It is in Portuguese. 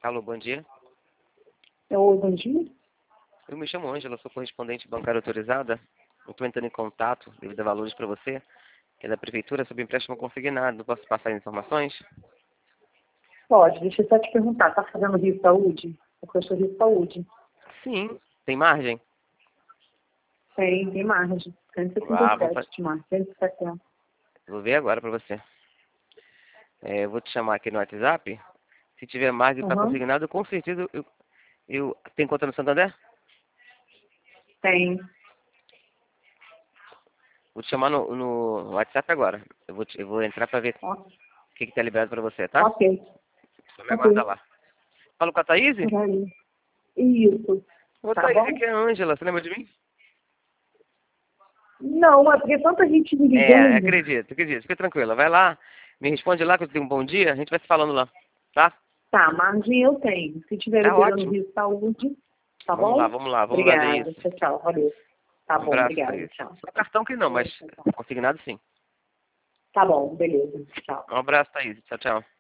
Alô, bom dia. Oi, bom dia. Eu me chamo Ângela, sou correspondente bancária autorizada. Eu estou entrando em contato, devido a valores para você, que é da Prefeitura, sobre empréstimo consignado. Posso passar as informações? Pode, deixa eu só te perguntar, tá fazendo Rio Saúde? Porque eu sou Rio Saúde. Sim. Tem margem? Tem margem. Vamos 157 de margem, 170. Vou ver agora para você. Eu vou te chamar aqui no WhatsApp. Se tiver margem para Uhum. consignado, com certeza eu... Tem conta no Santander? Tem. Vou te chamar no WhatsApp agora. Eu vou entrar para ver Ó, o que está liberado para você, tá? ok. Só me Ok. aguarda lá. Falo com a Thaís? Por aí. Isso. Ô, Tá Thaís, bom? aqui é a Ângela. Você lembra de mim? Não, é porque tanta gente me ligando. Acredito. Fica tranquila. Vai lá, me responde lá que eu tenho um bom dia. A gente vai se falando lá, tá? Tá, margem eu tenho. Se tiver Tá liberando ótimo. Rio Saúde, tá bom? Vamos lá ver Obrigada. isso. Tchau, tchau. Valeu. Tá Um bom, abraço, obrigada. Thaís. Tchau. Só cartão que não, mas Tchau, tchau. consignado sim. Tá bom, beleza. Tchau. Um abraço, Thaís. Tchau, tchau.